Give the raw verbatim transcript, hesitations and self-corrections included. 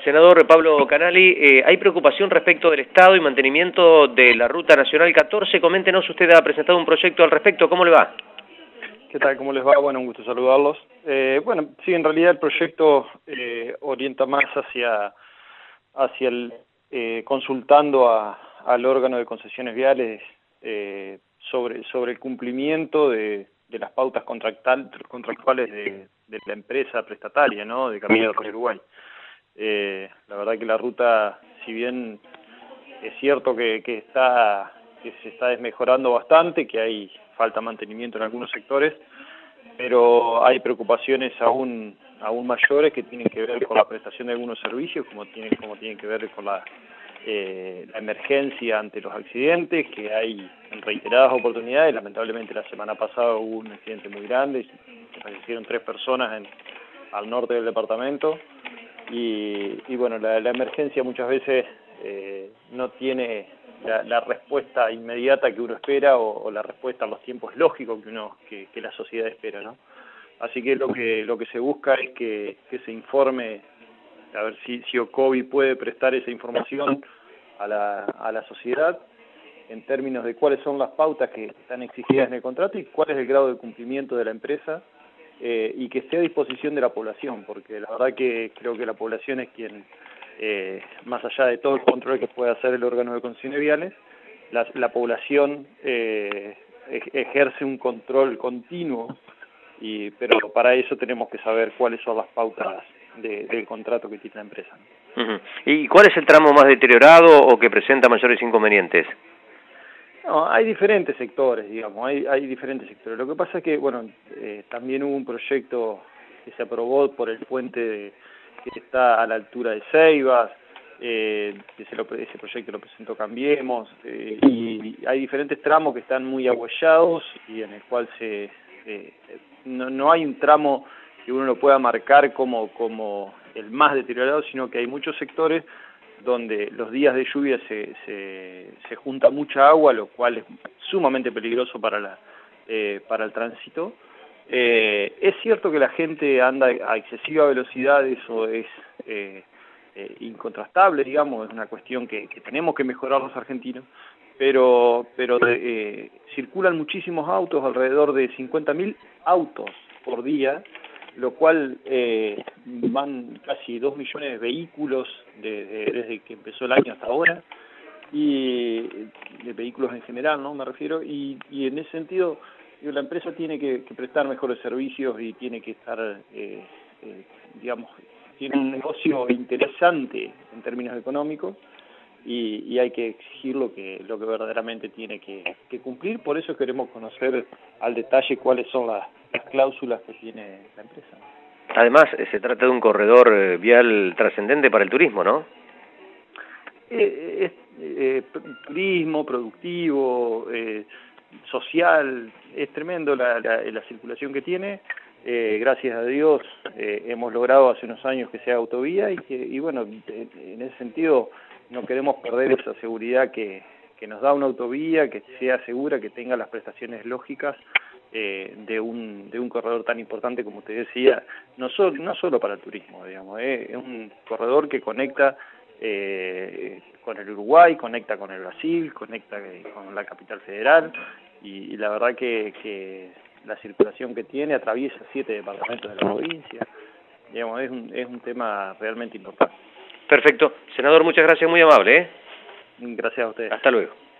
Senador Pablo Canali, eh, hay preocupación respecto del estado y mantenimiento de la Ruta Nacional catorce. Coméntenos, usted ha presentado un proyecto al respecto, ¿cómo le va? ¿Qué tal? ¿Cómo les va? Bueno, un gusto saludarlos. Eh, bueno, sí, en realidad el proyecto eh, orienta más hacia, hacia el eh, consultando a, al órgano de concesiones viales eh, sobre, sobre el cumplimiento de, de las pautas contractual, contractuales de, de la empresa prestataria, ¿no?, de Caminos del Uruguay. Eh, la verdad que la ruta, si bien es cierto que, que está que se está desmejorando bastante, que hay falta de mantenimiento en algunos sectores, pero hay preocupaciones aún aún mayores que tienen que ver con la prestación de algunos servicios, como tienen como tienen que ver con la eh, la emergencia ante los accidentes, que hay en reiteradas oportunidades. Lamentablemente la semana pasada hubo un accidente muy grande, fallecieron tres personas en al norte del departamento. Y, y bueno, la, la emergencia muchas veces eh, no tiene la, la respuesta inmediata que uno espera o, o la respuesta a los tiempos lógicos que uno que, que la sociedad espera, ¿no? Así que lo que lo que se busca es que, que se informe, a ver si, si OCOBI puede prestar esa información a la, a la sociedad en términos de cuáles son las pautas que están exigidas en el contrato y cuál es el grado de cumplimiento de la empresa. Eh, y que esté a disposición de la población, porque la verdad que creo que la población es quien, eh, más allá de todo el control que puede hacer el órgano de concesiones viales, la, la población eh, ejerce un control continuo, y pero para eso tenemos que saber cuáles son las pautas de, del contrato que tiene la empresa, ¿no? Uh-huh. ¿Y cuál es el tramo más deteriorado o que presenta mayores inconvenientes? No, hay diferentes sectores, digamos, hay, hay diferentes sectores. Lo que pasa es que, bueno, eh, también hubo un proyecto que se aprobó por el puente de, que está a la altura de Ceibas, eh, ese, lo, ese proyecto lo presentó Cambiemos, eh, y hay diferentes tramos que están muy agüellados y en el cual se eh, no, no hay un tramo que uno lo pueda marcar como, como el más deteriorado, sino que hay muchos sectores donde los días de lluvia se, se, se junta mucha agua, lo cual es sumamente peligroso para, la, eh, para el tránsito. Eh, es cierto que la gente anda a excesiva velocidad, eso es eh, eh, incontrastable, digamos, es una cuestión que, que tenemos que mejorar los argentinos, pero, pero eh, circulan muchísimos autos, alrededor de cincuenta mil autos por día, lo cual eh, van casi dos millones de vehículos de, de, desde que empezó el año hasta ahora, y de vehículos en general, ¿no?, me refiero, y, y en ese sentido digo, la empresa tiene que, que prestar mejores servicios y tiene que estar, eh, eh, digamos, tiene un negocio interesante en términos económicos, y, y hay que exigir lo que lo que verdaderamente tiene que, que cumplir. Por eso queremos conocer al detalle cuáles son las, las cláusulas que tiene la empresa. Además, eh, se trata de un corredor eh, vial trascendente para el turismo, ¿no? Eh, es eh, turismo, productivo, eh, social, es tremendo la, la, la circulación que tiene. Eh, gracias a Dios eh, hemos logrado hace unos años que sea autovía y que y bueno, en ese sentido no queremos perder esa seguridad que, que nos da una autovía, que sea segura, que tenga las prestaciones lógicas eh, de un de un corredor tan importante como usted decía, no solo no solo para el turismo, digamos, eh, es un corredor que conecta eh, con el Uruguay, conecta con el Brasil, conecta con la capital federal, y, y la verdad que, que la circulación que tiene atraviesa siete departamentos de la provincia, digamos, es un, es un tema realmente importante. Perfecto. Senador, muchas gracias, muy amable, ¿eh? Gracias a ustedes. Hasta luego.